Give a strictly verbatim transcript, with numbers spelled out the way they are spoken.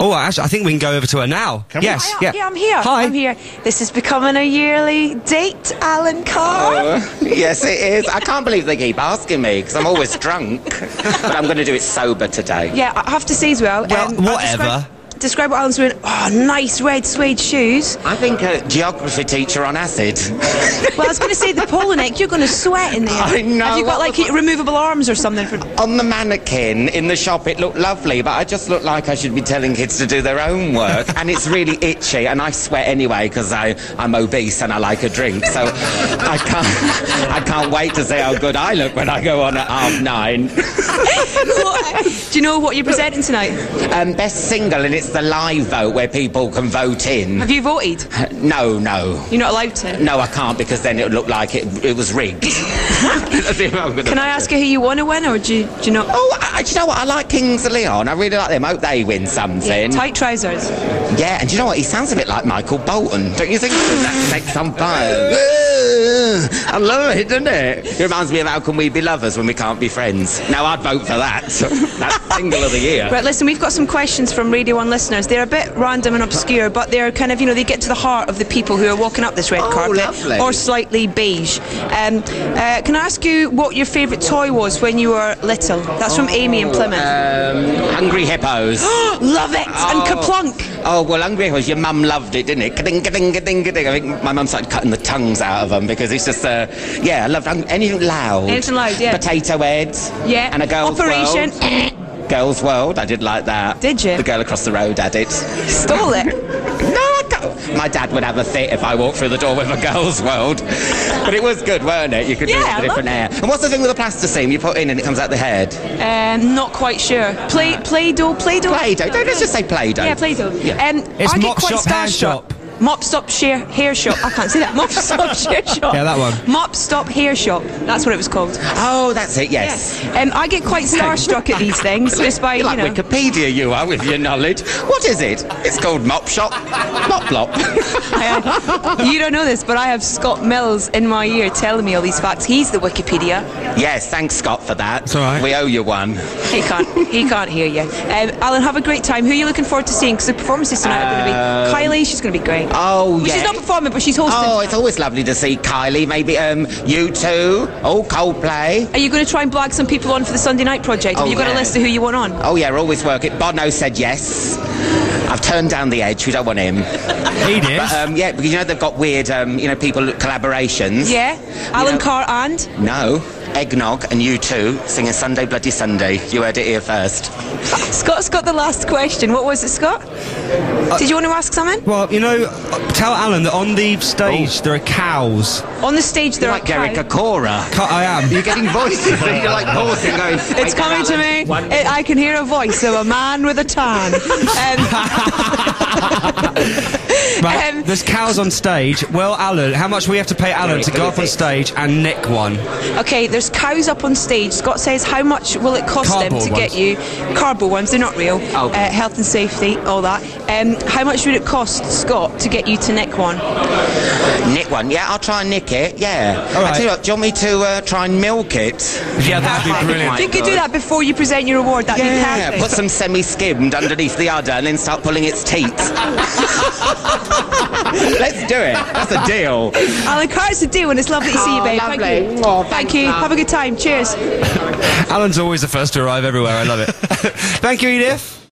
Oh, actually, I think we can go over to her now. Can we? Yes, I, yeah. yeah, I'm here. Hi. I'm here. This is becoming a yearly date, Alan Carr. Oh, yes, it is. I can't believe they keep asking me, because I'm always drunk. But I'm going to do it sober today. Yeah, I have to say as well. Well, um, I'll whatever. Describe, describe what Alan's wearing. Oh, nice red suede shoes. I think a geography teacher on acid. Well, I was going to say the polo neck. You're going to sweat in there. I know, Have you got what like removable arms or something? For... On the mannequin in the shop, it looked lovely, but I just look like I should be telling kids to do their own work. And it's really itchy, and I sweat anyway because I'm obese and I like a drink. So I can't, I can't wait to see how good I look when I go on at half nine. Do you know what you're presenting tonight? Um, best single, and it's the live vote where people can vote in. Have you voted? Uh, no, no. You're not allowed to? No, I can't, because then it would look like it, it was rigged. Can I ask you who you want to win, or do you, do you know? Oh, I, do you know what? I like Kings of Leon. I really like them. I hope they win something. Tight trousers. Yeah, and do you know what? He sounds a bit like Michael Bolton. Don't you think? That sex on fire. I love it, doesn't it? It reminds me of How Can We Be Lovers When We Can't Be Friends. Now, I'd vote for that. That's single of the year. Right, listen, we've got some questions from Radio one listeners. They're a bit random and obscure, but they're kind of, you know, they get to the heart of the people who are walking up this red Oh, carpet. lovely. Or slightly beige. Um, uh, can I ask you what your favourite toy was when you were little? That's from Amy in Plymouth. Um, Hungry Hippos. Love it! Oh. And Kaplunk. Oh, well, Hungry Hippos, your mum loved it, didn't it? Ka-ding, ka-ding, ka-ding, ka-ding. I think my mum started cutting the tongues out of them because it's just, uh, yeah, I loved hung- anything loud. Anything loud, yeah. Potato heads. Yeah. And a girl's Operation. World. Girl's World, I did like that. Did you? The girl across the road had it. Stole it. No, I don't. My dad would have a fit if I walked through the door with a Girl's World. But it was good, weren't it? You could Yeah, do it I with a different love hair. And what's the thing with the plasticine? You put in and it comes out the head? Um, not quite sure. Play, Play-Doh, Play-Doh. Play-Doh. Don't, let's just say Play-Doh. Yeah, Play-Doh. Yeah. Um, It's I get Mop quite Shop, Hair starstruck. Shop. Mop Stop Share Hair Shop. I can't say that. Mop Stop Share Shop. Yeah, that one. Mop Stop Hair Shop. That's what it was called. Oh, that's it, yes. Yeah. Um, I get quite starstruck at these things just by, You're you like know. Wikipedia, you are, with your knowledge. What is it? It's called Mop Shop. Mop Blop. Uh, you don't know this, but I have Scott Mills in my ear telling me all these facts. He's the Wikipedia. Yes, thanks, Scott, for that. It's all right. We owe you one. He can't. He can't hear you. Um, Alan, have a great time. Who are you looking forward to seeing? Because the performances tonight are going to be Kylie. She's going to be great. Oh, Well, yeah. she's not performing, but she's hosting. Oh, it's always lovely to see Kylie. Maybe um, U two. Oh, Coldplay. Are you going to try and blag some people on for the Sunday night project? Have Oh, you got a yeah. list of who you want on? Oh, yeah, always work it. Bono said yes. I've turned down the edge. We don't want him. He did. But, um, yeah, because you know they've got weird, um, you know, people collaborations. Yeah. Alan know- Carr and No. Eggnog and U two singing Sunday Bloody Sunday. You heard it here first. Scott's got the last question. What was it, Scott? Did you want to ask something? Well, you know, tell Alan that on the stage there are cows. On the stage there Like are Derek cows. Akora. Ca- I am. You're getting voices and you're like pausing going... It's "Wait, coming to me. One- It, I can hear a voice of a man with a tan. Um, Right, Um, there's cows on stage. Well, Alan, how much will we have to pay Alan to go up on stage and nick one? okay, there's cows up on stage. Scott says, how much will it cost Cardboard them to get ones. you cardboard ones? They're not real. Oh. Uh, health and safety, all that. Um, how much would it cost Scott to get you to nick one? Nick one. Yeah, I'll try and nick it. Yeah. All right. I tell you what, do you want me to uh, try and milk it? Yeah, that'd be brilliant. If you could do that before you present your award, that'd be Yeah, perfect. put some semi-skimmed underneath the udder and then start pulling its teat. Let's do it. That's a deal. Alan Carr, it's a deal, and it's lovely to see you, Oh, babe. lovely. Thank you. Oh, Thank thanks, you. love. Have a good time. Cheers. Alan's always the first to arrive everywhere. I love it. Thank you, Edith.